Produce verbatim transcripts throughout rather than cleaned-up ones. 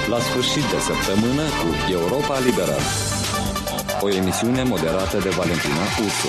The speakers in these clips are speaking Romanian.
La sfârșit de săptămână cu Europa Liberă. O emisiune moderată de Valentina Ursu.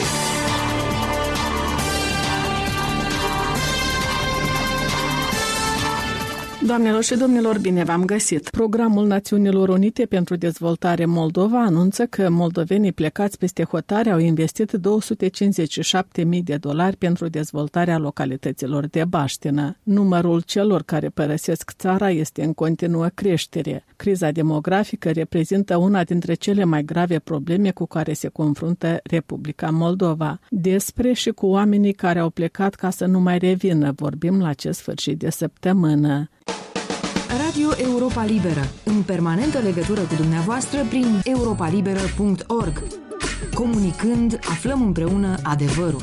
Doamnelor și domnilor, bine v-am găsit! Programul Națiunilor Unite pentru Dezvoltare Moldova anunță că moldovenii plecați peste hotare au investit două sute cincizeci și șapte mii de dolari pentru dezvoltarea localităților de baștină. Numărul celor care părăsesc țara este în continuă creștere. Criza demografică reprezintă una dintre cele mai grave probleme cu care se confruntă Republica Moldova. Despre și cu oamenii care au plecat ca să nu mai revină vorbim la acest sfârșit de săptămână. Radio Europa Liberă, în permanentă legătură cu dumneavoastră prin europa liberă punct org. Comunicând, aflăm împreună adevărul.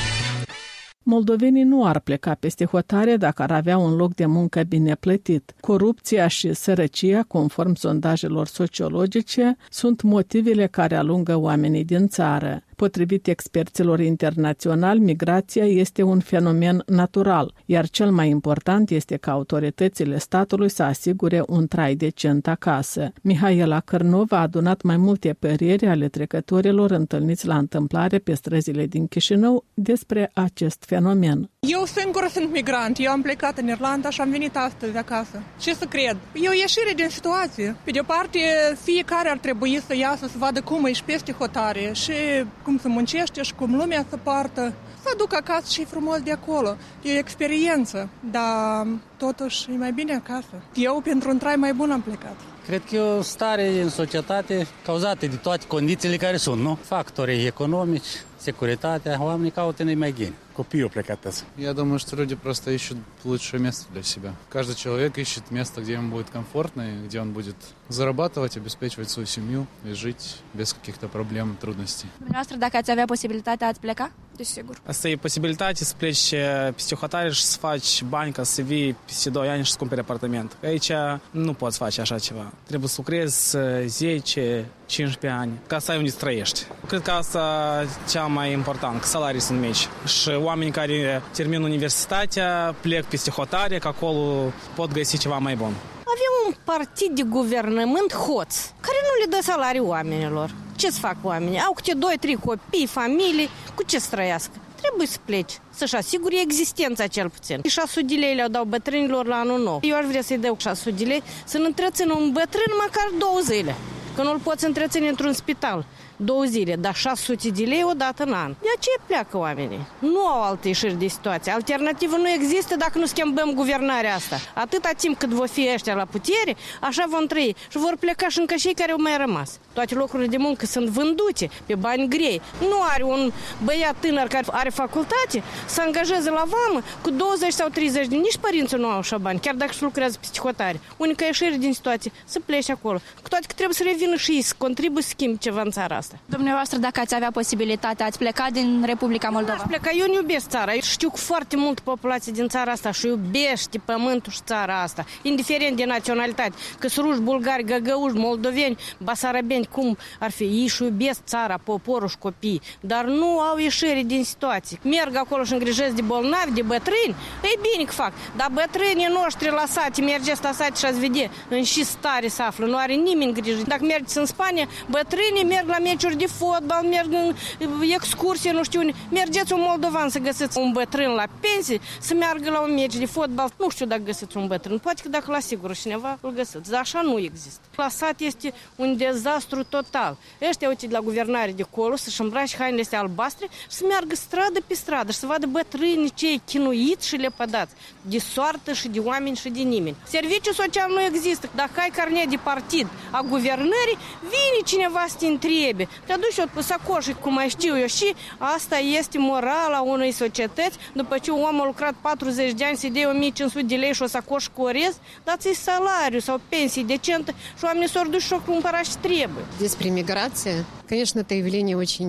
Moldovenii nu ar pleca peste hotare dacă ar avea un loc de muncă bine plătit. Corupția și sărăcia, conform sondajelor sociologice, sunt motivele care alungă oamenii din țară. Potrivit experților internaționali, migrația este un fenomen natural, iar cel mai important este ca autoritățile statului să asigure un trai decent acasă. Mihaela Cărnov a adunat mai multe păreri ale trecătorilor întâlniți la întâmplare pe străzile din Chișinău despre acest fenomen. Eu singur sunt migrant, eu am plecat în Irlanda și am venit astăzi acasă. Ce să cred? E o ieșire din situație. Pe de o parte, fiecare ar trebui să iasă să vadă cum își peste hotare și cum se muncește și cum lumea se poartă. Să aduc acasă și frumos de acolo. E o experiență, dar totuși e mai bine acasă. Eu pentru un trai mai bun am plecat. Cred că e o stare în societate cauzată de toate condițiile care sunt, nu? Factorii economici, securitatea, oamenii caută mai geni. Копию прокататься. Я думаю, что люди просто ищут лучшее место для себя. Каждый человек ищет место, где ему будет комфортно, и где он будет зарабатывать, обеспечивать свою семью и жить без каких-то проблем, трудностей. Dumneavoastră, dacă ați avea posibilitatea, ați pleca? Desigur. Asta e posibilitatea să pleci peste hotare și să faci bani ca să vii peste doi ani și să cumperi apartament. Aici nu poți face așa ceva. Trebuie să lucrezi zece cincisprezece ani ca să ai unde să trăiești. Cred că asta e cea mai important, că salarii sunt mici. Și oamenii care termină universitatea plec peste hotare, că acolo pot găsi ceva mai bun. Avem un partid de guvernământ hoț, care nu le dă salariu oamenilor. Ce să fac oamenii? Au câte doi, trei copii, familii, cu ce să trăiască? Trebuie să pleci, să-și asigure existența cel puțin. șase sute de lei le-au dau bătrânilor la anul nou. Eu aș vrea să-i dau șase sute de lei să-l întrețină un bătrân măcar două zile. Că nu-l poți întreține într-un spital două zile, dar șase sute de lei odată în an. De aceea pleacă oamenii. Nu au alte ieșiri de situație. Alternativă nu există dacă nu schimbăm guvernarea asta. Atâta timp cât vor fi ăștia la putere, așa vom trăi. Și vor pleca și încă cei care au mai rămas. Toate locurile de muncă sunt vândute pe bani grei. Nu are un băiat tânăr care are facultate să angajeze la vamă cu douăzeci sau treizeci de nici părinții nu au așa bani, chiar dacă și lucrează pe hotare. Unica ieșire din situație, să plece acolo. Cu toate că trebuie să revină și ei, să contribuie să schimbi ceva în țara asta. Dumneavoastră, dacă ați avea posibilitatea, ați pleca din Republica Moldova? Aș pleca, eu nu iubesc țara. Eu știu foarte mult populație din țara asta și iubește pământul și țara asta, indiferent de naționalitate. Că sunt ruși, bulgari, găgăuși, moldoveni, basarabeni, cum ar fi. Ei și iubesc țara, poporul și copii, dar nu au ieșire din situații. Merg acolo și îngrijesc de bolnavi, de bătrâni, e bine că fac. Dar bătrânii noștri la sate, mergeți la sate și ați vedea în și stare se află, nu are nimeni grijă. Dacă mergeți în Spania, bătrânii merg la meciuri de fotbal, merg în excursie, nu știu unde. Mergeți un moldovan să găsiți un bătrân la pensie, să meargă la un meci de fotbal. Nu știu dacă găsiți un bătrân, poate că dacă la sigur cineva îl găsiți, dar așa nu există. La sat este un dezastru total. Ăștia, uite, de la guvernare de acolo, să-și îmbrace hainele astea albastre și să meargă stradă pe stradă și să vadă bătrânii cei chinuiți și lepădați de soartă și de oameni și de nimeni. Serviciu social nu există. Dacă ai carnet de partid a guvernării, vine cineva să te întrebe. Te aduci o sacoșă, cum mai știu eu, și asta este morala unei societăți. După ce un om a lucrat patruzeci de ani, să-i dea o mie cinci sute de lei și o sacoșă cu orez, dați-i salariu sau pensii decentă și oamenii s-au dus și-o cumpăra și trebuie. Despre migrație, конечно, это явление очень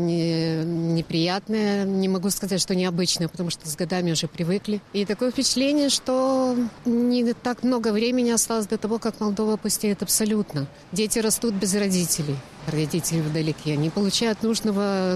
неприятное. Не могу сказать, что необычное, потому что с годами уже привыкли. И такое впечатление, что не так много времени осталось до того, как Молдова пустеет абсолютно. Дети растут без родителей. Родители вдалеке. Не получают нужного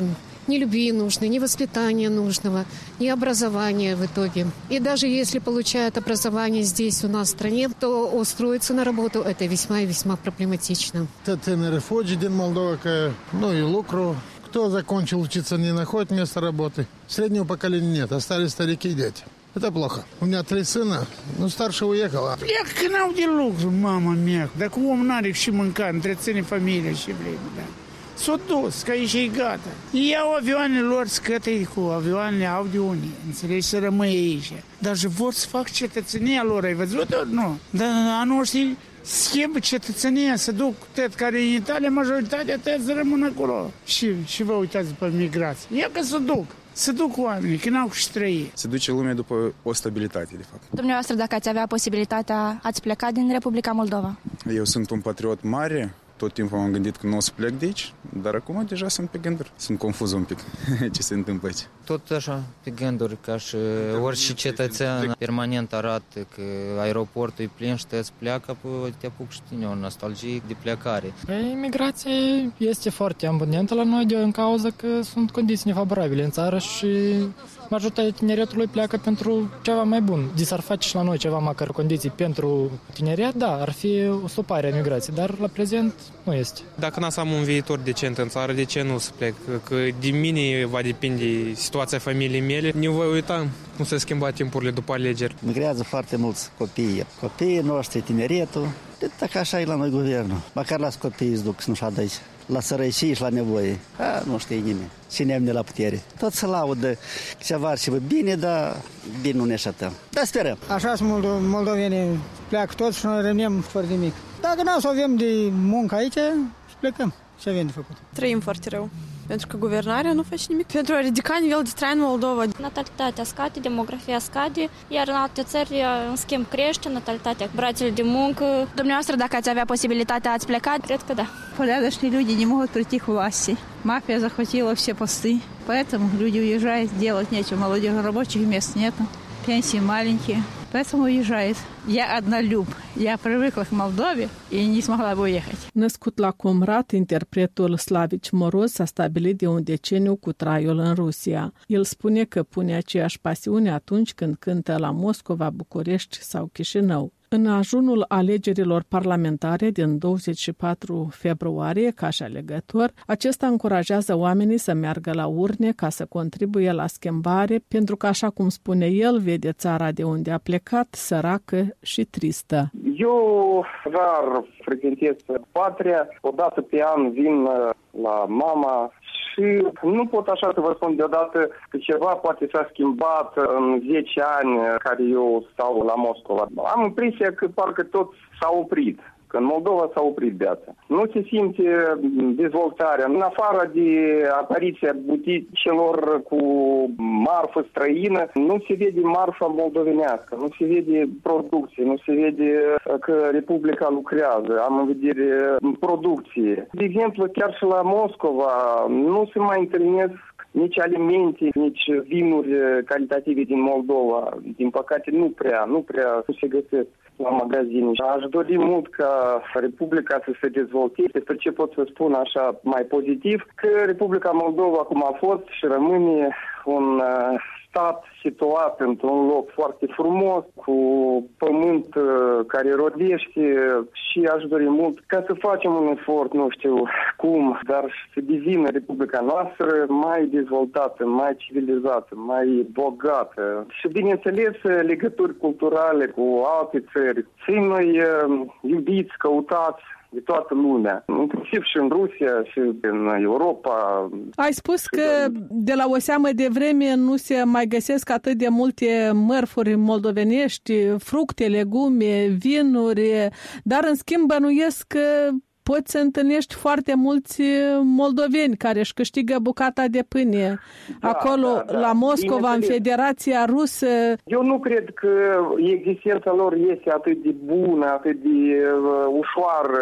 ни любви нужной, ни воспитания нужного, ни образования в итоге. И даже если получают образование здесь, у нас в стране, то устроиться на работу это весьма и весьма проблематично. Тинeri fugi din Moldova, că nu e lucru. Кто закончил учиться, не находит места работы. Среднего поколения нет, остались старики и дети. Это плохо. У меня три сына, ну старший уехал. Plec că n-au de lucru, mama mea. Dacă omul n-are și mâncat, întreține familia și vrei, da. S-o dus, că aici e gata. Iau avioanele lor, scătăi cu avioanele, au de unii, înțelegi, să rămâi aici. Dar și vor să fac cetățenia lor, ai văzut ori nu? Dar anul ăștia schimbă cetățenia, să duc tăt care în Italia, majoritatea tăt să rămână acolo. Și, și vă uitați după migrație. Ia că să duc. Să duc oamenii, că n-au și trăi. Se duce lumea după o stabilitate, de fapt. Dumneavoastră, dacă ați avea posibilitatea, ați pleca din Republica Moldova? Eu sunt un patriot mare, tot timpul m-am gândit că nu o să plec de aici, dar acum deja sunt pe gânduri. Sunt confuz un pic ce se întâmplă aici. Tot așa, pe gânduri, ca și orice cetățean permanent arată că aeroportul e plin și te pleacă, apoi te apuc și tine o nostalgie de plecare. Imigrația este foarte abundentă la noi din cauza că sunt condiții nefavorabile în țară și majoritatea tineretului pleacă pentru ceva mai bun. De s-ar face și la noi ceva măcar condiții pentru tineret, da, ar fi o stopare a migrației, dar la prezent nu este. Dacă n-am să am un viitor decent în țară, de ce nu să plec? Că de mine va depinde situația familiei mele. Nu voi uita cum se schimba timpurile după alegeri. Migrează foarte mulți copii. Copiii noștri, tineretul, dacă așa e la noi guvernul. Măcar las copiii îți duc să nu-și adă aici. La sărăcie și la nevoie. A, nu știe nimeni. Cine ne la putere. Tot se laudă ceva și bine, dar bine nu ne așteptăm. Dar sperăm. Așa sunt moldovenii. Pleacă toți și noi rămânem fără nimic. Dacă nu o să avem de muncă aici, plecăm. Ce avem de făcut? Trăim foarte rău. Pentru că guvernarea nu face nimic pentru a ridica nivelul de trai în Moldova. Natalitatea scade, demografia scade, iar în alte țări, în schimb, crește natalitatea. Братья de muncă. Dumneavoastră, dacă ați avea posibilitatea, ați plecat? Cred că da. Порядочные люди не могут прийти к власти. Мафия захватила все посты. Поэтому люди уезжают, делать нечего. Молодежи рабочих мест нет. Пенсии маленькие. Поэтому уезжает. Я однолюб. Я привыкла к Молдове и не смогла бы уехать. Născut la Comrat, interpretul Slavici Moroz s-a stabilit de un deceniu cu traiul în Rusia. El spune că pune aceeași pasiune atunci când cântă la Moscova, București sau Chișinău. În ajunul alegerilor parlamentare din douăzeci și patru februarie, ca și alegător, acesta încurajează oamenii să meargă la urne ca să contribuie la schimbare, pentru că, așa cum spune el, vede țara de unde a plecat săracă și tristă. Eu rar frecventez patria, odată pe an vin la mama și nu pot așa să vă spun deodată că ceva poate s-a schimbat în zece ani care eu stau la Moscova. Am impresia că parcă tot s-a oprit, că în Moldova s-a oprit viața. Nu se simte dezvoltarea. În afară de apariția buticelor cu marfă străină, nu se vede marfa moldovenească, nu se vede producție, nu se vede că Republica lucrează, am în vedere producție. De exemplu, chiar și la Moscova nu se mai întâlnesc nici alimente, nici vinuri calitative din Moldova. Din păcate nu prea, nu prea se găsesc la magazine. Aș dori mult ca Republica să se dezvolte. Despre ce pot să spun așa mai pozitiv, că Republica Moldova, cum a fost și rămâne un stat situat într-un loc foarte frumos, cu pământ care rodește, și aș dori mult ca să facem un efort, nu știu cum, dar să devină Republica noastră mai dezvoltată, mai civilizată, mai bogată. Și bineînțeles legături culturale cu alte țări. Fim noi iubiți, căutați de toată lumea, inclusiv și în Rusia și în Europa. Ai spus că de la o seamă de vreme nu se mai găsesc atât de multe mărfuri moldovenești, fructe, legume, vinuri, dar în schimb bănuiesc că poți să întâlnești foarte mulți moldoveni care își câștigă bucata de pâine. Da, acolo, da, da. La Moscova, în Federația Rusă. Eu nu cred că existența lor este atât de bună, atât de uh, ușoară,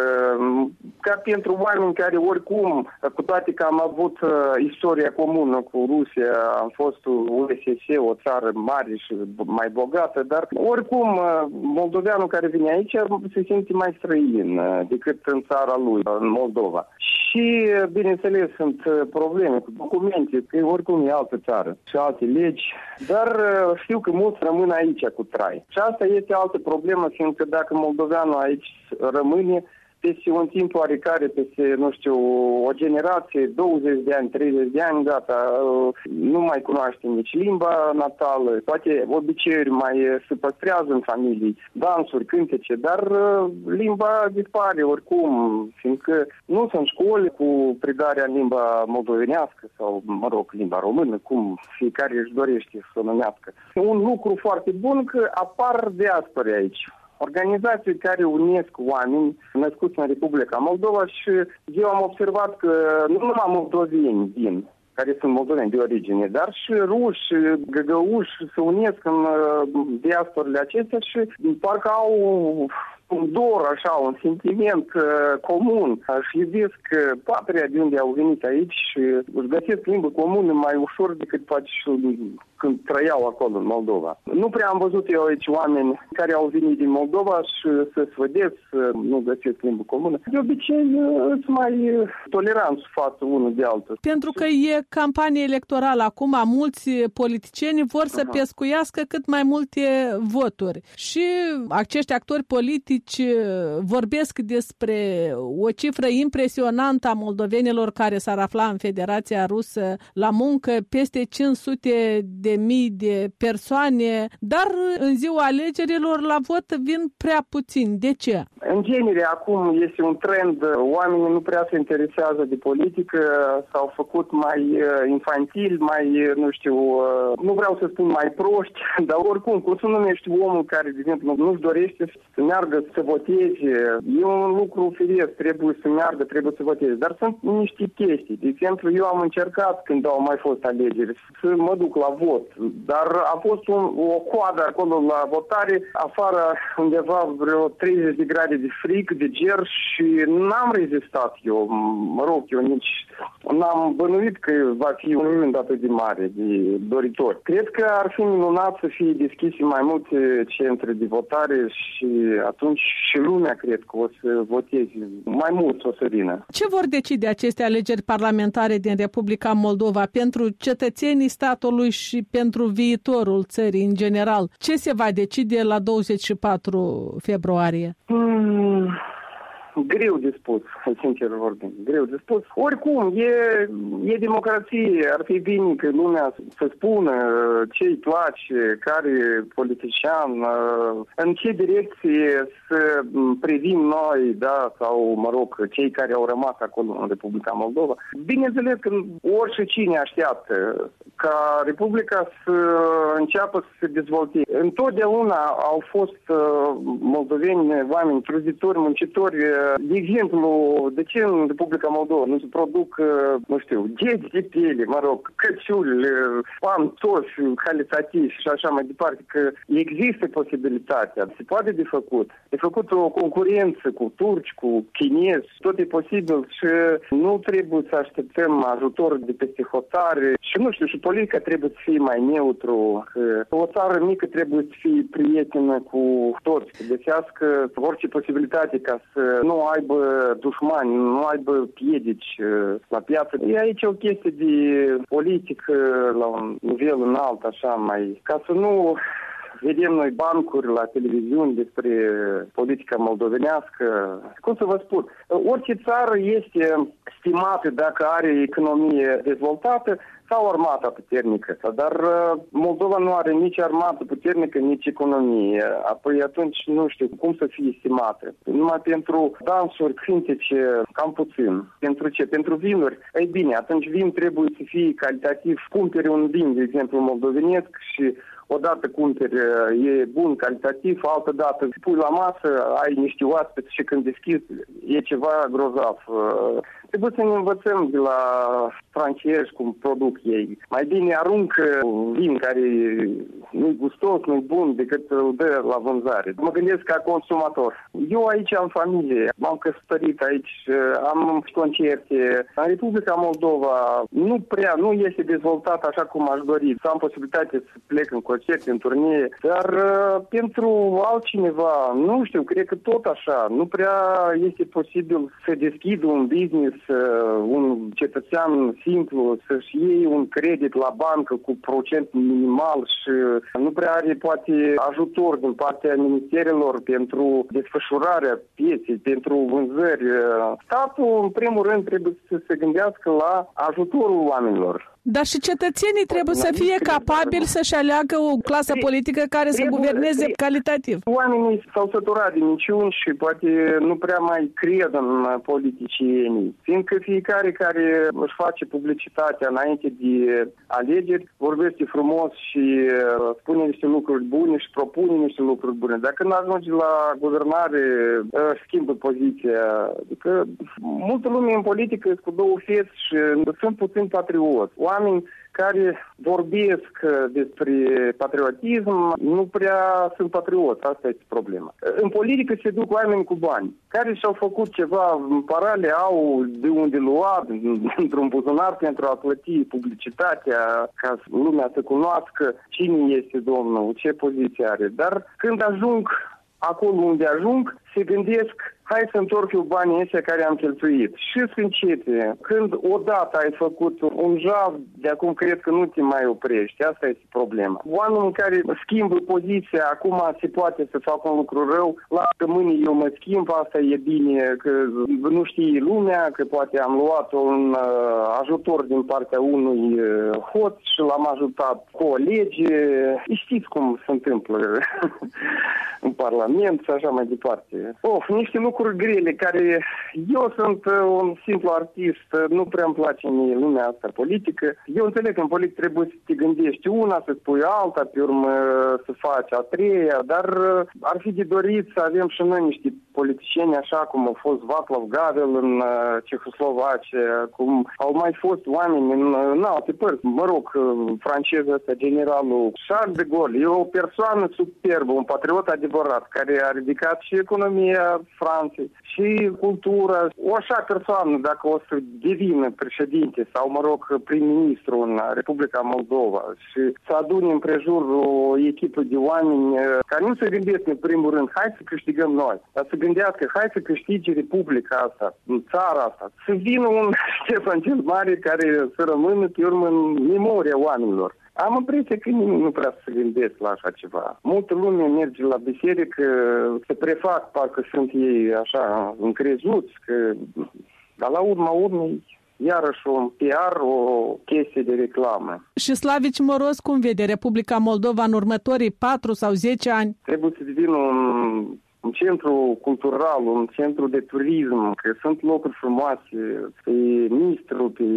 ca pentru oameni care oricum, cu toate că am avut uh, istoria comună cu Rusia, am fost U R S S, o țară mare și mai bogată, dar oricum uh, moldoveanul care vine aici se simte mai străin uh, decât în țara lui în Moldova. Și, bineînțeles, sunt probleme cu documente, că oricum e altă țară și alte legi, dar știu că mulți rămân aici cu trai. Și asta este altă problemă, fiindcă dacă moldoveanul aici rămâne, peste un timp oarecare, peste, nu știu, o generație, douăzeci de ani, treizeci de ani, gata, nu mai cunoaște nici limba natală, poate obiceiuri mai se păstrează în familii, dansuri, cântece, dar limba dispare oricum, fiindcă nu sunt școli cu predarea în limba moldovenească sau, mă rog, limba română, cum fiecare își dorește să o numească. Un lucru foarte bun că apar diaspore aici. Organizații care unesc oameni născuți în Republica Moldova și eu am observat că nu numai moldoveni vin, care sunt moldoveni de origine, dar și ruși, găgăuși se unesc în diasporele acestea și parcă au un dor, așa, un sentiment uh, comun. Și iubesc uh, patria de unde au venit aici și își găsesc limbă comună mai ușor decât poate și când trăiau acolo în Moldova. Nu prea am văzut eu aici oameni care au venit din Moldova și să sfădesc, să nu găsesc limbă comună. De obicei sunt mai toleranți față unul de altul. Pentru că e campanie electorală acum, mulți politicieni vor să uh-huh. pescuiască cât mai multe voturi. Și acești actori politici vorbesc despre o cifră impresionantă a moldovenilor care s-ar afla în Federația Rusă la muncă, peste cinci sute de mii de persoane, dar în ziua alegerilor la vot vin prea puțini. De ce? În genere, acum este un trend, oamenii nu prea se interesează de politică, s-au făcut mai infantili, mai, nu știu, nu vreau să spun mai proști, dar oricum, cum să numești omul care, de exemplu, nu-și dorește să meargă să voteze, e un lucru firesc, trebuie să meargă, trebuie să voteze, dar sunt niște chestii. De exemplu, eu am încercat, când au mai fost alegeri, să mă duc la vot, dar a fost un, o coadă acolo la votare, afară undeva vreo treizeci de grade de frig, de ger și n-am rezistat eu, mă rog, eu nici n-am bănuit că va fi un moment atât de mare, de doritor. Cred că ar fi minunat să fie deschise mai multe centre de votare și atunci și lumea cred că o să voteze mai mult o să vină. Ce vor decide aceste alegeri parlamentare din Republica Moldova pentru cetățenii statului și pentru viitorul țării în general? Ce se va decide la douăzeci și patru februarie? Hmm. Greu de spus, sincer vorbind, greu de spus. Oricum, e, e democrație, ar fi bine că lumea să spună ce-i place, care politician, în ce direcție să privim noi, da, sau, mă rog, cei care au rămas acolo în Republica Moldova. Bineînțeles că orice cine așteaptă ca Republica să înceapă să se dezvolte. Întotdeauna au fost moldoveni, oameni truzitori, muncitori. De exemplu, de ce în Republica Moldova nu se produc, nu știu, gheti de piele, mă rog, căciuli, pantofi, calitativ și așa mai departe, că există posibilitatea, se poate de făcut. De făcut o concurență cu turci, cu chinezi, tot e posibil și nu trebuie să așteptăm ajutor de peste hotare și nu știu, și politica trebuie să fie mai neutru, că o țară mică trebuie să fie prietenă cu toți, să găsească orice posibilitate ca să nu aibă dușmani, nu aibă piedici la piață. E aici o chestie de politică la un nivel înalt, așa mai, ca să nu vedem noi bancuri la televiziuni despre politica moldovenească. Cum să vă spun, orice țară este stimată dacă are economie dezvoltată sau armata puternică. Dar Moldova nu are nici armată puternică, nici economie. Apoi atunci nu știu cum să fie estimată. Numai pentru dansuri, cântece, cam puțin. Pentru ce? Pentru vinuri. Ei bine, atunci vin trebuie să fie calitativ. Cumpere un vin, de exemplu, moldovenesc și odată cumperi, e bun, calitativ, altă dată pui la masă, ai niște oaspeți și când deschizi e ceva grozav. Trebuie să ne învățăm de la francezi cum produc ei. Mai bine aruncă vin care nu-i gustos, nu-i bun, decât îl dă la vânzare. Mă gândesc ca consumator. Eu aici am familie, m-am căsătorit aici, am concerte. În Republica Moldova nu prea, nu este dezvoltat așa cum aș dori. Să am posibilitate să plec în concerte, în turnee, dar uh, pentru altcineva, nu știu, cred că tot așa, nu prea este posibil să deschid un business, uh, un cetățean simplu, să-și iei un credit la bancă cu procent minimal și nu prea are poate ajutor din partea ministerilor pentru desfășurarea pieței, pentru vânzări. Statul, în primul rând, trebuie să se gândească la ajutorul oamenilor. Dar și cetățenii trebuie să fie capabili să-și aleagă o clasă politică care să guverneze calitativ. Oamenii s-au săturat de minciuni și poate nu prea mai cred în politicienii. Fiindcă fiecare care își face publicitatea înainte de alegeri vorbește frumos și spune niște lucruri bune și propune niște lucruri bune. Dacă când ajunge la guvernare, schimbă poziția. Adică multă lume în politică cu două feți și sunt puțin patrioți. Oameni care vorbesc despre patriotism nu prea sunt patrioți. Asta este problema. În politică se duc oameni cu bani, care și-au făcut ceva în parale, au de unde lua, într-un buzunar pentru a plăti publicitatea, ca lumea să cunoască cine este domnul, ce poziție are. Dar când ajung acolo unde ajung, se gândesc, hai să întorc eu banii ăștia care am cheltuit. Și încete. Când odată ai făcut un jav, de acum cred că nu te mai oprești. Asta este problema. Oamenii care schimbă poziția, acum se poate să facă un lucru rău, la că mâine eu mă schimb, asta e bine, că nu știe lumea, că poate am luat un uh, ajutor din partea unui uh, hoț și l-am ajutat cu o lege. Știți cum se întâmplă în Parlament și așa mai departe. Of, niște lucruri grele care... Eu sunt un simplu artist, nu prea îmi place mie lumea asta politică. Eu înțeleg că în politică trebuie să te gândești una, să spui alta, pe urmă să faci a treia, dar ar fi de dorit să avem și noi niște politicieni așa cum a fost Václav Havel în Cehoslovacia, cum au mai fost oameni în, în alte părți. Mă rog, francezul ăsta, generalul Charles de Gaulle, e o persoană superbă, un patriot adevărat, care a ridicat și economia Franței și cultura. O așa persoană, dacă o să devină președinte sau, mă rog, prim-ministru în Republica Moldova și să adune împrejur o echipă de oameni care nu se gândesc în primul rând, hai să câștigăm noi, dar să gândească, hai să câștige Republica asta, țara asta, să vină un Ștefan cel Mare care să rămână pe urmă în memoria oamenilor. Am impresia că nimeni nu prea se gândesc la așa ceva. Multă lume merge la biserică, se prefac, parcă sunt ei așa încrezuți, că... dar la urma urmei, iarăși un P R, o chestie de reclamă. Și Slavici Moroz, cum vede Republica Moldova în următorii patru sau zece ani? Trebuie să devină un... un centru cultural, un centru de turism, că sunt locuri frumoase, pe Nistru, pe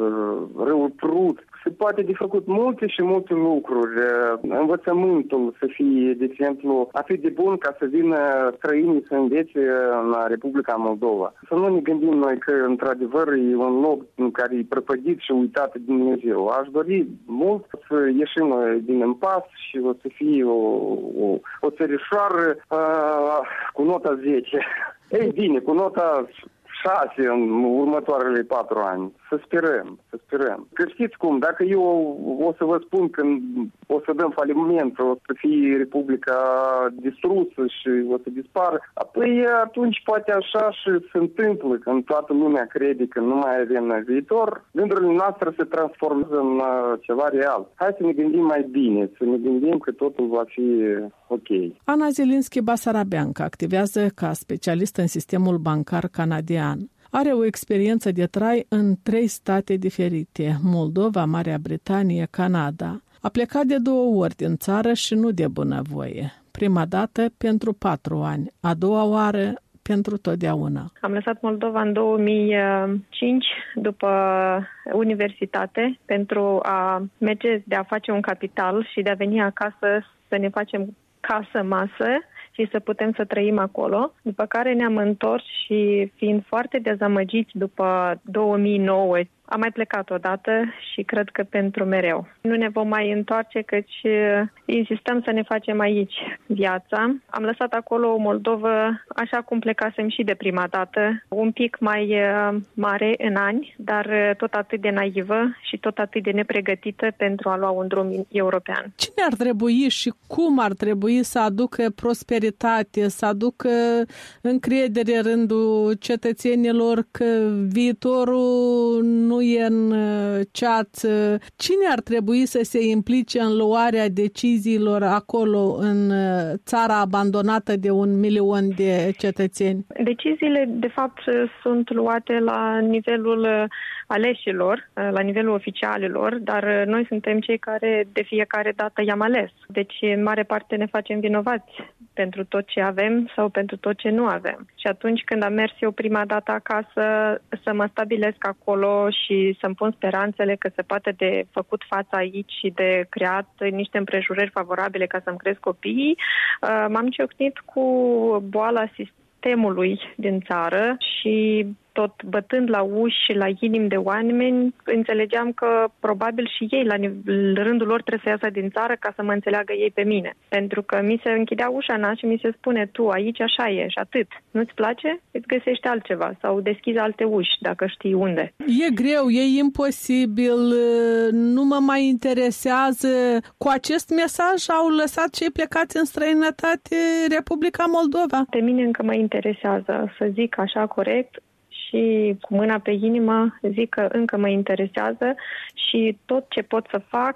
Râul Prut. Se poate de făcut multe și multe lucruri. Învățământul să fie, de exemplu, atât de bun ca să vină străinii să învețe în Republica Moldova. Să nu ne gândim noi că, într-adevăr, e un loc în care e prăpădit și uitat de Dumnezeu. Aș dori mult să ieșim din impas și o să fie o, o, o țărișoară uh, cu nota zece. Ei bine, cu nota șase în următoarele patru ani. Să sperăm, să sperăm. Că știți cum, dacă eu o să vă spun că o să dăm faliment, o să fie Republica distrusă și o să dispară, apoi atunci poate așa și se întâmplă, când toată lumea crede că nu mai avem viitor, gândurile noastre se transformează în ceva real. Hai să ne gândim mai bine, să ne gândim că totul va fi ok. Ana Zilinski-Basarabeanca activează ca specialist în sistemul bancar canadian. Are o experiență de trai în trei state diferite, Moldova, Marea Britanie, Canada. A plecat de două ori din țară și nu de bunăvoie. Prima dată pentru patru ani, a doua oară pentru totdeauna. Am lăsat Moldova în două mii cinci după universitate pentru a merge de a face un capital și de a veni acasă să ne facem casă, masă și să putem să trăim acolo, după care ne-am întors și fiind foarte dezamăgiți după două mii nouă, am mai plecat odată și cred că pentru mereu. Nu ne vom mai întoarce, căci insistăm să ne facem aici viața. Am lăsat acolo o Moldovă așa cum plecasem și de prima dată, un pic mai mare în ani, dar tot atât de naivă și tot atât de nepregătită pentru a lua un drum european. Cine ar trebui și cum ar trebui să aducă prosperitate, să aducă încredere în rândul cetățenilor că viitorul nu e în ceață? Cine ar trebui să se implice în luarea deciziilor acolo, în țara abandonată de un milion de cetățeni? Deciziile, de fapt, sunt luate la nivelul aleșilor, la nivelul oficialilor, dar noi suntem cei care de fiecare dată i-am ales. Deci, în mare parte ne facem vinovați pentru tot ce avem sau pentru tot ce nu avem. Și atunci când am mers eu prima dată acasă să mă stabilesc acolo și să-mi pun speranțele că se poate de făcut fața aici și de creat niște împrejurări favorabile ca să-mi cresc copiii, m-am ciocnit cu boala sistemului din țară și tot bătând la uși și la inimi de oameni, înțelegeam că probabil și ei, la rândul lor, trebuie să iasă din țară ca să mă înțeleagă ei pe mine. Pentru că mi se închidea ușa în nas și mi se spune, tu aici așa e și atât. Nu-ți place? Îți găsești altceva sau deschizi alte uși, dacă știi unde. E greu, e imposibil, nu mă mai interesează. Cu acest mesaj au lăsat cei plecați în străinătate Republica Moldova? Pe mine încă mă interesează, să zic așa corect, și cu mâna pe inimă zic că încă mă interesează și tot ce pot să fac,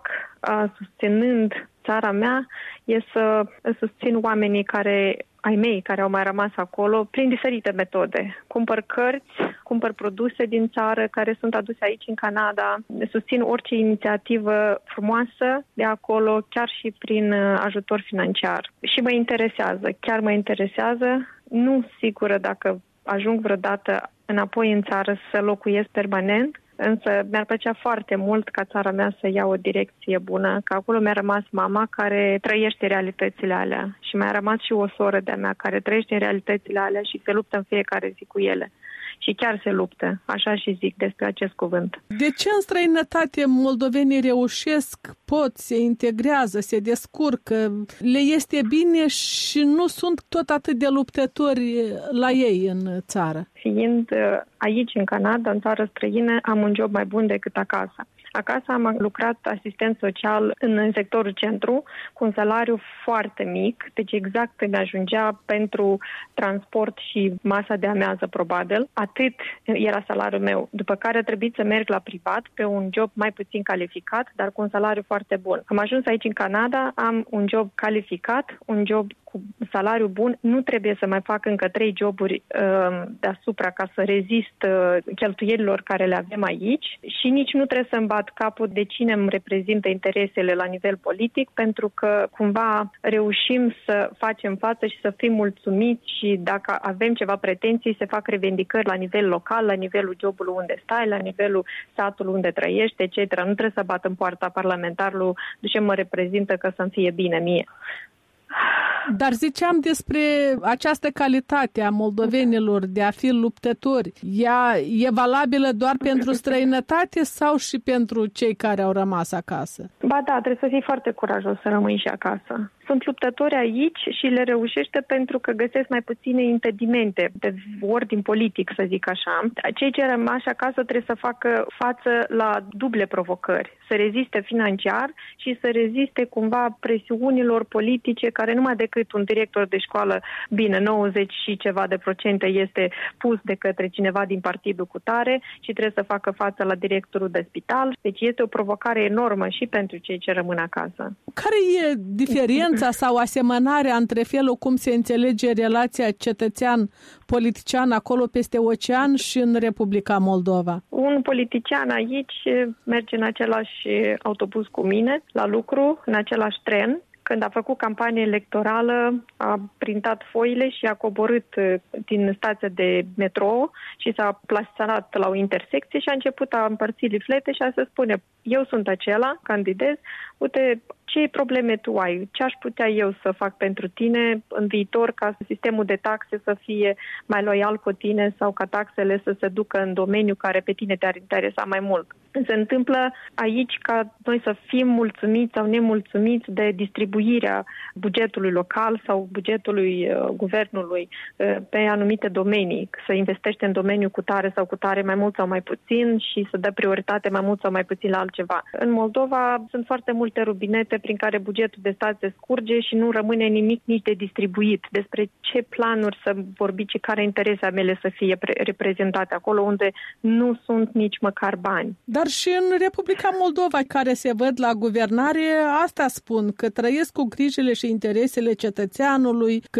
susținând țara mea, e să susțin oamenii care, ai mei care au mai rămas acolo prin diferite metode. Cumpăr cărți, cumpăr produse din țară care sunt aduse aici în Canada, susțin orice inițiativă frumoasă de acolo, chiar și prin ajutor financiar. Și mă interesează, chiar mă interesează, nu sigură dacă ajung vreodată înapoi în țară să locuiesc permanent, însă mi-ar plăcea foarte mult ca țara mea să ia o direcție bună, că acolo mi-a rămas mama care trăiește realitățile alea și mi-a rămas și o soră de-a mea care trăiește în realitățile alea și se luptă în fiecare zi cu ele. Și chiar se luptă, așa și zic despre acest cuvânt. De ce în străinătate moldovenii reușesc, pot, se integrează, se descurcă, le este bine și nu sunt tot atât de luptători la ei în țară? Fiind aici, în Canada, în țară străină, am un job mai bun decât acasă. Acasă am lucrat asistent social în sectorul centru cu un salariu foarte mic, deci exact îmi ajungea pentru transport și masa de amiază probabil. Atât era salariul meu, după care a trebuit să merg la privat pe un job mai puțin calificat, dar cu un salariu foarte bun. Am ajuns aici în Canada, am un job calificat, un job cu salariu bun, nu trebuie să mai fac încă trei joburi uh, deasupra ca să rezist uh, cheltuielilor care le avem aici și nici nu trebuie să-mi bat capul de cine îmi reprezintă interesele la nivel politic, pentru că cumva reușim să facem față și să fim mulțumiți și dacă avem ceva pretenții, se fac revendicări la nivel local, la nivelul jobului unde stai, la nivelul statului unde trăiești, et cetera. Nu trebuie să bat în poarta parlamentarului de ce mă reprezintă că să-mi fie bine mie. Dar ziceam despre această calitate a moldovenilor de a fi luptători. Ea e valabilă doar pentru străinătate sau și pentru cei care au rămas acasă? Ba da, trebuie să fii foarte curajos să rămâi și acasă. Sunt luptători aici și le reușește pentru că găsesc mai puține impedimente de ordin politic, să zic așa. Cei ce rămași acasă trebuie să facă față la duble provocări, să reziste financiar și să reziste cumva presiunilor politice care numai decât un director de școală, bine, nouăzeci și ceva de procente este pus de către cineva din partidul cu tare și trebuie să facă față la directorul de spital. Deci este o provocare enormă și pentru cei ce rămân acasă. Care e diferența sau asemănarea între felul cum se înțelege relația cetățean-politician acolo peste ocean și în Republica Moldova? Un politician aici merge în același autobuz cu mine la lucru, în același tren. Când a făcut campanie electorală, a printat foile și a coborât din stația de metrou și s-a plasat la o intersecție și a început a împărți liflete și a se spune, eu sunt acela, candidez, uite, ce probleme tu ai, ce aș putea eu să fac pentru tine în viitor ca sistemul de taxe să fie mai loial cu tine sau ca taxele să se ducă în domeniu care pe tine te-ar interesa mai mult. Se întâmplă aici ca noi să fim mulțumiți sau nemulțumiți de distribuirea bugetului local sau bugetului uh, guvernului uh, pe anumite domenii, să investește în domeniu cu tare sau cu tare mai mult sau mai puțin și să dă prioritate mai mult sau mai puțin la altceva. În Moldova sunt foarte multe rubinete prin care bugetul de stat se scurge și nu rămâne nimic nici de distribuit. Despre ce planuri să vorbiți și care interese mele să fie reprezentate acolo unde nu sunt nici măcar bani. Dar și în Republica Moldova, care se văd la guvernare, asta spun, că trăiesc cu grijile și interesele cetățeanului, că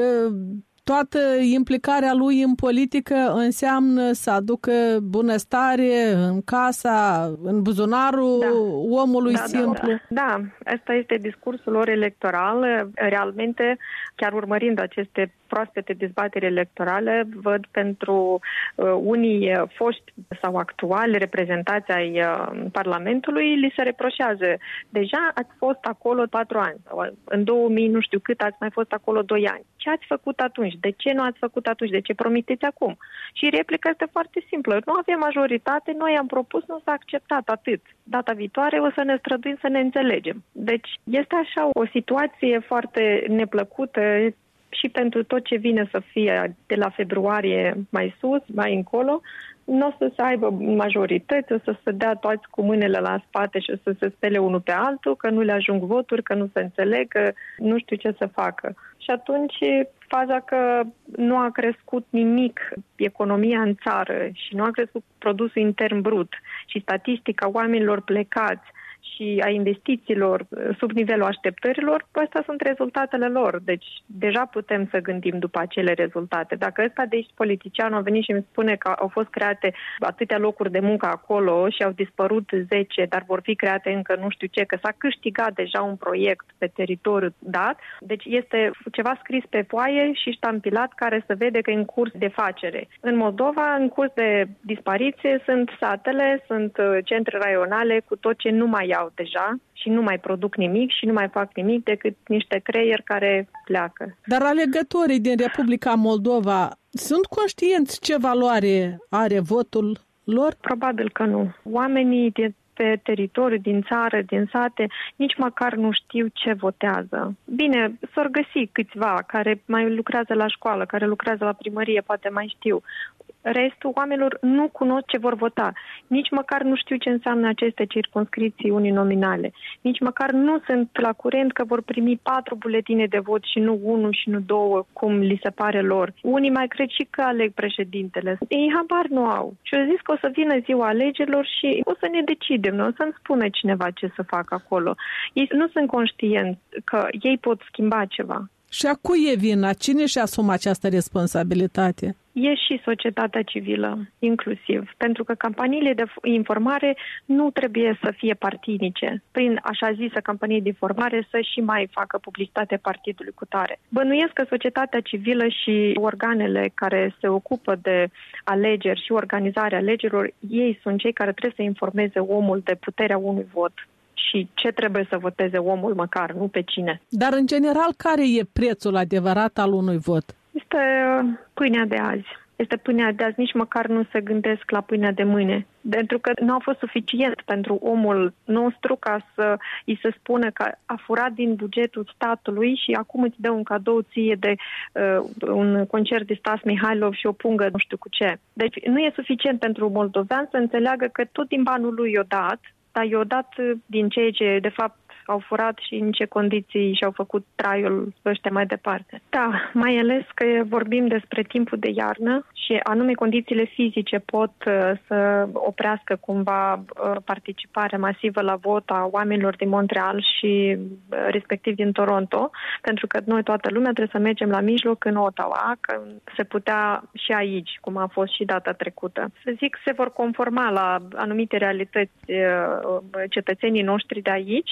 toată implicarea lui în politică înseamnă să aducă bunăstare în casa, în buzunarul da. omului da, simplu. Da, da. da, asta este discursul lor electoral. Realmente, chiar urmărind aceste proaspete dezbateri electorale, văd pentru uh, unii foști sau actuali reprezentați ai uh, Parlamentului, li se reproșează. Deja ați fost acolo patru ani, sau în două mii nu știu cât ați mai fost acolo doi ani. Ce ați făcut atunci? De ce nu ați făcut atunci? De ce promiteți acum? Și replica este foarte simplă. Nu avem majoritate, noi am propus, nu s-a acceptat, atât. Data viitoare o să ne străduim să ne înțelegem. Deci este așa o situație foarte neplăcută și pentru tot ce vine să fie de la februarie mai sus, mai încolo, nu o să se aibă majorități, o să se dea toți cu mâinile la spate și o să se spele unul pe altul, că nu le ajung voturi, că nu se înțeleg, că nu știu ce să facă. Și atunci faza că nu a crescut nimic economia în țară și nu a crescut produsul intern brut și statistica oamenilor plecați și a investițiilor sub nivelul așteptărilor, astea sunt rezultatele lor. Deci deja putem să gândim după acele rezultate. Dacă ăsta de aici politicianul a venit și îmi spune că au fost create atâtea locuri de muncă acolo și au dispărut zece, dar vor fi create încă nu știu ce, că s-a câștigat deja un proiect pe teritoriu dat, deci este ceva scris pe foaie și ștampilat care se vede că e în curs de facere. În Moldova, în curs de dispariție, sunt satele, sunt centre raionale cu tot ce nu mai au deja și nu mai produc nimic și nu mai fac nimic decât niște creieri care pleacă. Dar alegătorii din Republica Moldova sunt conștienți ce valoare are votul lor? Probabil că nu. Oamenii de pe teritoriu, din țară, din sate, nici măcar nu știu ce votează. Bine, s-or găsi câțiva care mai lucrează la școală, care lucrează la primărie, poate mai știu. Restul oamenilor nu cunosc ce vor vota. Nici măcar nu știu ce înseamnă aceste circumscripții uninominale. Nici măcar nu sunt la curent că vor primi patru buletine de vot și nu unul și nu două, cum li se pare lor. Unii mai cred și că aleg președintele. Ei habar nu au. Și au zis că o să vină ziua alegerilor și o să ne decidem. O să-mi spună cineva ce să facă acolo. Ei nu sunt conștienți că ei pot schimba ceva. Și a cui e vina? Cine și asumă această responsabilitate? E și societatea civilă, inclusiv. Pentru că campaniile de informare nu trebuie să fie partinice. Prin așa zisă campanie de informare să și mai facă publicitate partidului cu tare. Bănuiesc că societatea civilă și organele care se ocupă de alegeri și organizarea alegerilor, ei sunt cei care trebuie să informeze omul de puterea unui vot. Și ce trebuie să voteze omul măcar, nu pe cine. Dar, în general, care e prețul adevărat al unui vot? Este pâinea de azi. Este pâinea de azi. Nici măcar nu se gândesc la pâinea de mâine. Pentru că nu a fost suficient pentru omul nostru ca să îi se spună că a furat din bugetul statului și acum îți dă un cadou ție de uh, un concert de Stas Mihailov și o pungă nu știu cu ce. Deci nu e suficient pentru moldovean să înțeleagă că tot din banul lui i-o dat, dar i-o dat din ceea ce, de fapt, au furat și în ce condiții și-au făcut traiul ăștia mai departe. Da, mai ales că vorbim despre timpul de iarnă și anume condițiile fizice pot uh, să oprească cumva uh, participarea masivă la vot a oamenilor din Montreal și uh, respectiv din Toronto, pentru că noi toată lumea trebuie să mergem la mijloc în Ottawa, că se putea și aici, cum a fost și data trecută. Să zic, se vor conforma la anumite realități uh, cetățenii noștri de aici, dar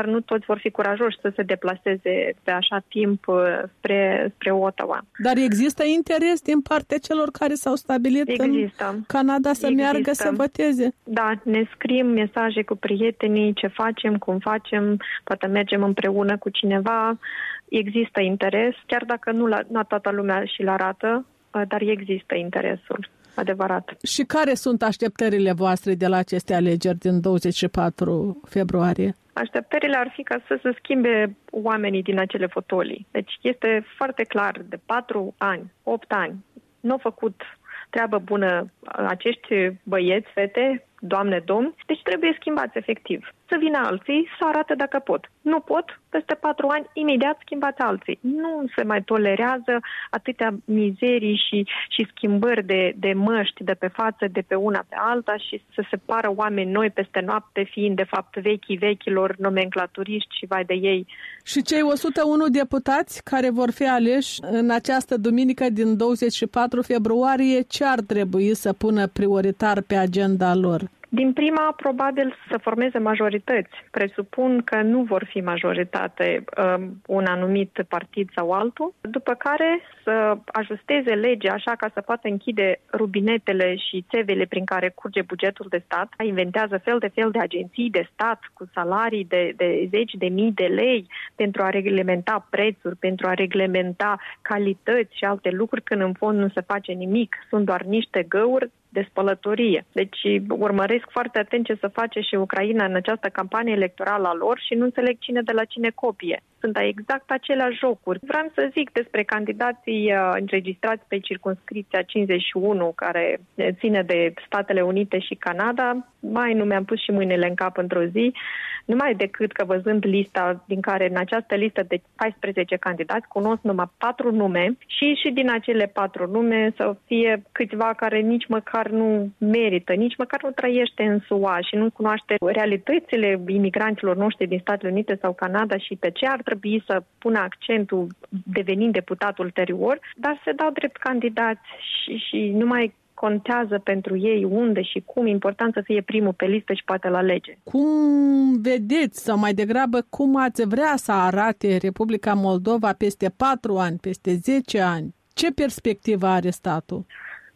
dar nu toți vor fi curajoși să se deplaseze pe așa timp spre, spre Ottawa. Dar există interes din partea celor care s-au stabilit există. în Canada să există. meargă să voteze? Da, ne scriem mesaje cu prietenii, ce facem, cum facem, poate mergem împreună cu cineva. Există interes, chiar dacă nu la, nu toată lumea și-l arată, dar există interesul adevărat. Și care sunt așteptările voastre de la aceste alegeri din douăzeci și patru februarie? Așteptările ar fi ca să se schimbe oamenii din acele fotolii. Deci este foarte clar, de patru ani, opt ani, nu au făcut treabă bună acești băieți, fete, doamne, domni, deci trebuie schimbați efectiv. Să vină alții să arate dacă pot. Nu pot, peste patru ani, imediat schimbați alții. Nu se mai tolerează atâtea mizerii și, și schimbări de, de măști de pe față, de pe una pe alta și să se pară oameni noi peste noapte, fiind de fapt vechii vechilor nomenclaturiști și vai de ei. Și cei o sută unu deputați care vor fi aleși în această duminică din douăzeci și patru februarie, ce ar trebui să pună prioritar pe agenda lor? Din prima, probabil să formeze majorități. Presupun că nu vor fi majoritate um, un anumit partid sau altul, după care să ajusteze legea așa ca să poată închide rubinetele și țevele prin care curge bugetul de stat. Inventează fel de fel de agenții de stat cu salarii de, de zeci de mii de lei pentru a reglementa prețuri, pentru a reglementa calități și alte lucruri, când în fond nu se face nimic. Sunt doar niște găuri de spălătorie. Deci urmăresc foarte atent ce să face și Ucraina în această campanie electorală a lor și nu înțeleg cine de la cine copie. Sunt exact aceleași jocuri. Vreau să zic despre candidații înregistrați pe circumscripția cincizeci și unu, care ține de Statele Unite și Canada. Mai nu mi-am pus și mâinile în cap într-o zi, numai decât că văzând lista, din care în această listă de paisprezece candidați cunosc numai patru nume și și din acele patru nume să fie câțiva care nici măcar nu merită, nici măcar nu trăiește în S U A și nu cunoaște realitățile imigranților noștri din Statele Unite sau Canada și pe ce ar trebui să pună accentul devenind deputat ulterior, dar se dau drept candidați și, și nu mai contează pentru ei unde și cum, important să fie primul pe listă și poate la lege. Cum vedeți, sau mai degrabă, cum ați vrea să arate Republica Moldova peste patru ani, peste zece ani? Ce perspectivă are statul?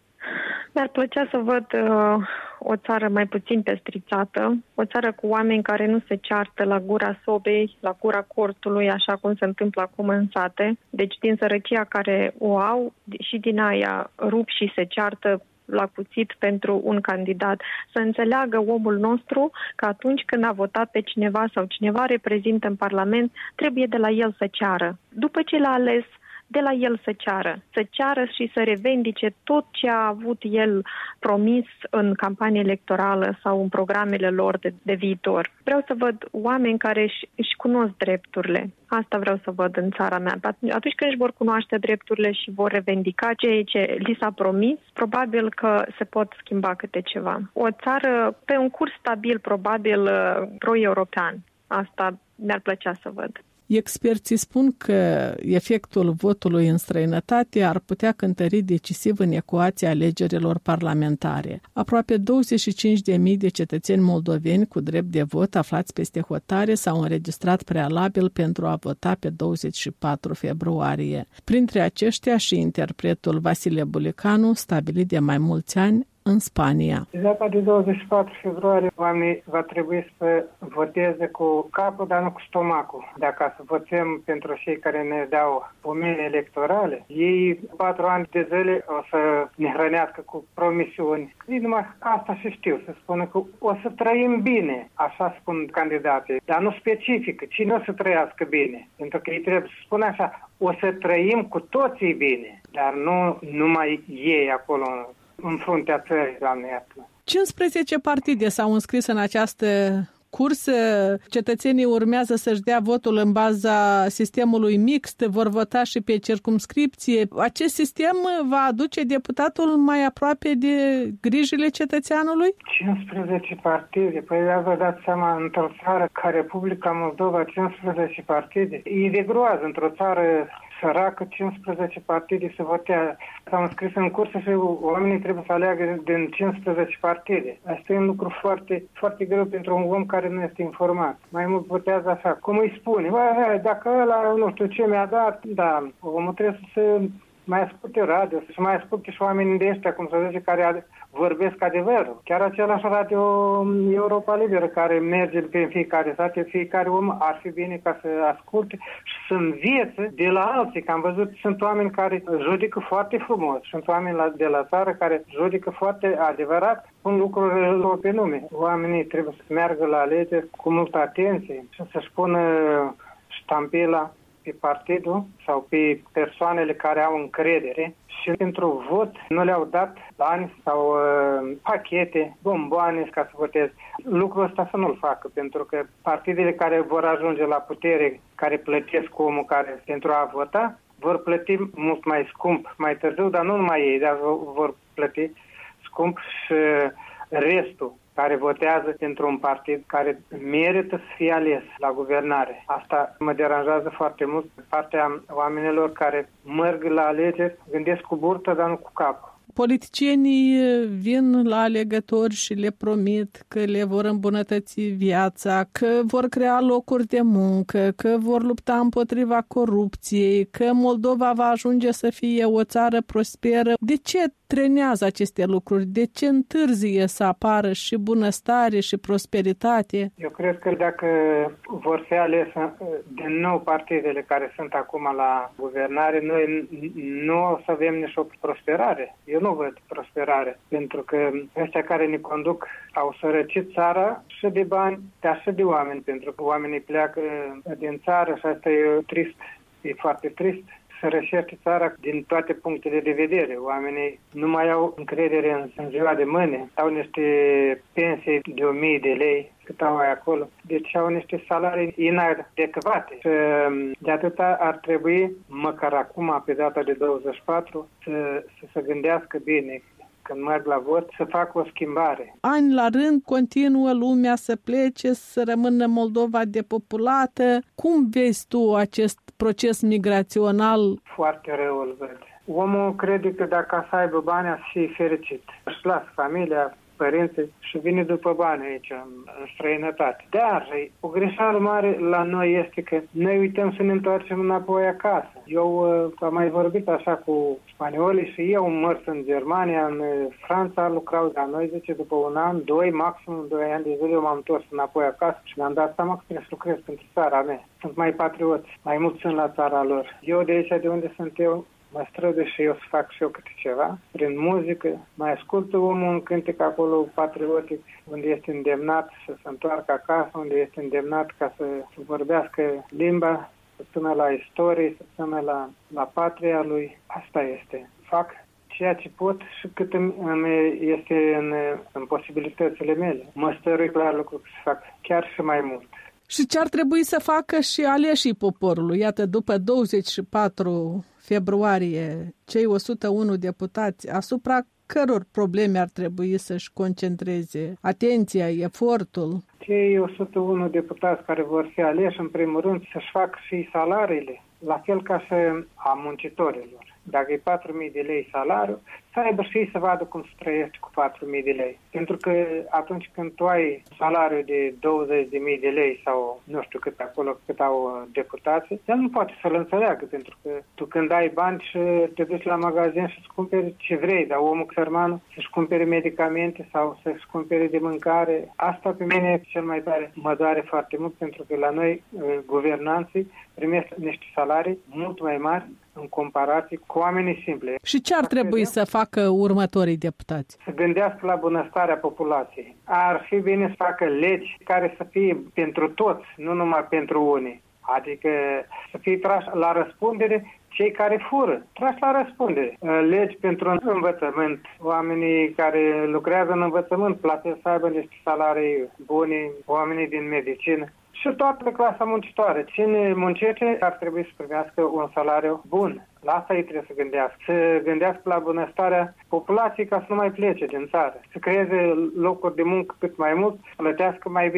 Mi-ar plăcea să văd uh, o țară mai puțin pestrițată, o țară cu oameni care nu se ceartă la gura sobei, la gura cortului, așa cum se întâmplă acum în sate. Deci din sărăcia care o au și din aia rup și se ceartă la cuțit pentru un candidat. Să înțeleagă omul nostru că atunci când a votat pe cineva sau cineva reprezintă în Parlament, trebuie de la el să ceară. După ce l-a ales, de la el să ceară. Să ceară și să revendice tot ce a avut el promis în campanie electorală sau în programele lor de, de viitor. Vreau să văd oameni care își, își cunosc drepturile. Asta vreau să văd în țara mea. Atunci când își vor cunoaște drepturile și vor revendica ceea ce li s-a promis, probabil că se pot schimba câte ceva. O țară pe un curs stabil, probabil pro-european. Asta mi-ar plăcea să văd. Experții spun că efectul votului în străinătate ar putea cântări decisiv în ecuația alegerilor parlamentare. Aproape douăzeci și cinci de mii de cetățeni moldoveni cu drept de vot aflați peste hotare s-au înregistrat prealabil pentru a vota pe douăzeci și patru februarie. Printre aceștia și interpretul Vasile Bulicanu, stabilit de mai mulți ani în Spania. Data de douăzeci și patru februarie, oamenii va trebui să voteze cu capul, dar nu cu stomacul. Dacă să votăm pentru cei care ne dau pomeni electorale, ei patru ani de zile o să ne hrănească cu promisiuni. Ei numai asta și știu, să spună că o să trăim bine, așa spun candidații, dar nu specifică cine o să trăiască bine. Pentru că ei trebuie să spună așa, o să trăim cu toții bine, dar nu numai ei acolo în fruntea țării, Doamne iartă. cincisprezece partide s-au înscris în această cursă. Cetățenii urmează să-și dea votul în baza sistemului mixt, vor vota și pe circumscripție. Acest sistem va aduce deputatul mai aproape de grijile cetățeanului? cincisprezece partide. Păi vă dați seama, într-o țară ca Republica Moldova, cincisprezece partide. E de groază într-o țară săracă, cincisprezece partide se votează. S-au înscris în cursă și oamenii trebuie să aleagă din cincisprezece partide. Asta e un lucru foarte, foarte greu pentru un om care nu este informat. Mai mult votează așa. Cum îi spune? Bă, dacă ăla nu știu ce mi-a dat, da, omul trebuie să mai asculte radio, să mai asculte și oamenii de ăștia, cum să zice, care vorbesc adevărul. Chiar același radio Europa Liberă care merge pe fiecare sat, fiecare om ar fi bine ca să asculte și să învețe de la alții. Că am văzut, sunt oameni care judecă foarte frumos, sunt oameni la, de la țară care judecă foarte adevărat, pun lucrurile pe nume. Oamenii trebuie să meargă la alegeri cu multă atenție și să-și pună ștampila pe partidul sau pe persoanele care au încredere și pentru vot nu le-au dat bani sau uh, pachete, bomboane ca să voteze. Lucrul ăsta să nu-l facă, pentru că partidele care vor ajunge la putere, care plătesc omul care pentru a vota, vor plăti mult mai scump mai târziu, dar nu numai ei, dar vor plăti scump și restul care votează pentru un partid care merită să fie ales la guvernare. Asta mă deranjează foarte mult partea oamenilor care merg la alegeri, gândesc cu burtă, dar nu cu capul. Politicienii vin la alegători și le promit că le vor îmbunătăți viața, că vor crea locuri de muncă, că vor lupta împotriva corupției, că Moldova va ajunge să fie o țară prosperă. De ce trenează aceste lucruri? De ce întârzie să apară și bunăstare și prosperitate? Eu cred că dacă vor fi alese din nou partidele care sunt acum la guvernare, noi nu o să avem nici o prosperare. Eu nu văd prosperare, pentru că ăștia care ne conduc au sărăcit țara și de bani, dar și de oameni, pentru că oamenii pleacă din țară și asta e trist, e foarte trist. Sărășește țara din toate punctele de vedere. Oamenii nu mai au încredere în, în ziua de mâine. Au niște pensii de o mie de lei, cât au acolo. Deci au niște salarii inadecvate. Și de atâta ar trebui, măcar acum, pe data de douăzeci și patru, să, să se gândească bine când merg la vot, să facă o schimbare. Ani la rând continuă lumea să plece, să rămână Moldova depopulată. Cum vezi tu acest proces migrațional? Foarte rău îl văd. Omul crede că dacă să aibă bani, să fie fericit. Își lasă familia, părinții și vine după bani aici, în, în străinătate. Dar o greșeală mare la noi este că noi uităm să ne întoarcem înapoi acasă. Eu uh, am mai vorbit așa cu spaniolii și eu mers în Germania, în Franța, lucrau la noi, zice, după un an, doi, maxim doi ani de zile, eu m-am întors înapoi acasă și mi-am dat seama că trebuie să lucrez pentru țara mea. Sunt mai patrioți, mai mult sunt la țara lor. Eu de aici, de unde sunt eu, mă străduie și eu să fac și eu câte ceva, prin muzică, mai ascultă omul un cântec acolo patriotic, unde este îndemnat să se întoarcă acasă, unde este îndemnat ca să, să vorbească limba, să țină la istorie, să țină la, la patria lui. Asta este. Fac ceea ce pot și cât îmi este în, în posibilitățile mele. Mă stărui clar lucru să fac chiar și mai mult. Și ce ar trebui să facă și aleșii poporului? Iată, după douăzeci și patru februarie, cei o sută unu deputați, asupra căror probleme ar trebui să-și concentreze atenția, efortul? Cei o sută unu deputați care vor fi aleși, în primul rând, să-și facă și salariile, la fel ca și a muncitorilor. Dacă e patru mii de lei salariu, să aibă și ei să vadă cum să trăiești cu patru mii de lei. Pentru că atunci când tu ai salariu de douăzeci de mii de lei sau nu știu cât acolo, cât au deputații, el nu poate să-l înțeleagă, pentru că tu când ai bani și te duci la magazin și îți cumperi ce vrei, dar omul țărmanul să-și cumpere medicamente sau să-și cumpere de mâncare, asta pe mine cel mai tare mă doare foarte mult, pentru că la noi guvernanții primesc niște salarii mult mai mari în comparație cu oamenii simple. Și ce ar trebui să facă următorii deputați? Să gândească la bunăstarea populației. Ar fi bine să facă legi care să fie pentru toți, nu numai pentru unii. Adică să fie trași la răspundere cei care fură, trași la răspundere. Legi pentru învățământ. Oamenii care lucrează în învățământ plătesc să aibă niște salarii bune, oamenii din medicină. Și toată clasa muncitoare. Cine muncește ar trebui să primească un salariu bun. La asta ei trebuie să gândească. Să gândească la bunăstarea populației ca să nu mai plece din țară. Să creeze locuri de muncă cât mai mult, să plătească mai bine.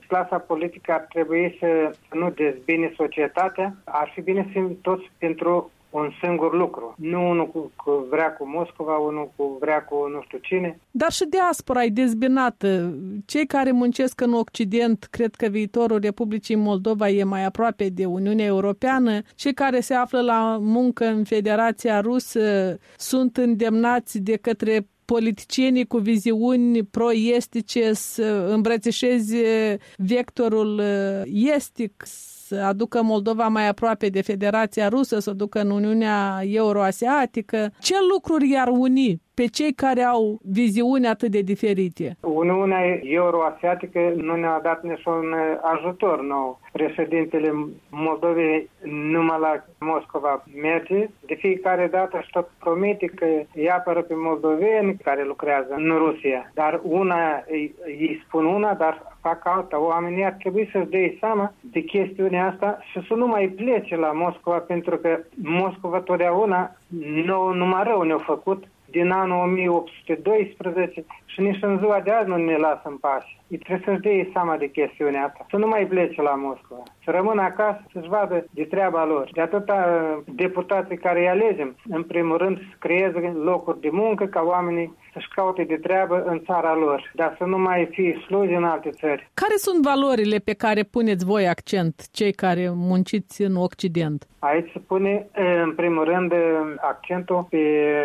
clasa politică ar trebui să nu dezbine societatea, ar fi bine să fim toți pentru un singur lucru. Nu unul cu, cu vrea cu Moscova, unul cu vrea cu nu știu cine. Dar și diaspora e dezbinată. Cei care muncesc în Occident, cred că viitorul Republicii Moldova e mai aproape de Uniunea Europeană. Cei care se află la muncă în Federația Rusă sunt îndemnați de către politicienii cu viziuni pro-estice să îmbrățișeze vectorul estic, să aducă Moldova mai aproape de Federația Rusă, să ducă în Uniunea Euroasiatică. Ce lucruri i-ar uni pe cei care au viziuni atât de diferite? Uniunea Euroasiatică nu ne-a dat niciun ajutor nou. Președintele Moldovei numai la Moscova merge. De fiecare dată și tot promite că îi apără pe moldoveni care lucrează în Rusia. Dar una, îi spun una, dar fac alta. Oamenii ar trebui să-și dea seama de chestiunea asta și să nu mai plece la Moscova, pentru că Moscova totdeauna nou numai rău ne-a făcut din anul o mie opt sute doisprezece și nici în ziua de azi nu ne lasă în pace. Îi trebuie să-și dea seama de chestiunea asta, să nu mai plece la Moscova, să rămână acasă, să-și vadă de treaba lor. De atâta deputații care îi alegem, în primul rând, să creeze locuri de muncă ca oamenii să-și caute de treabă în țara lor, dar să nu mai fie sluji în alte țări. Care sunt valorile pe care puneți voi accent, cei care munciți în Occident? Aici se pune, în primul rând, accentul pe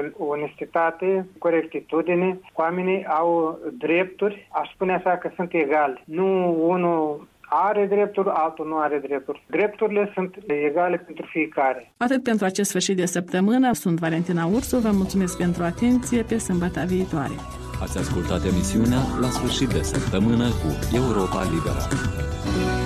onestitate, corectitudine. Oamenii au drepturi, aș spune așa că sunt egali. Nu unul are drepturi, altul nu are drepturi. Drepturile sunt egale pentru fiecare. Atât pentru acest sfârșit de săptămână. Sunt Valentina Ursu, vă mulțumesc pentru atenție, pe sâmbătă viitoare. Ați ascultat emisiunea La sfârșit de săptămână cu Europa Liberă.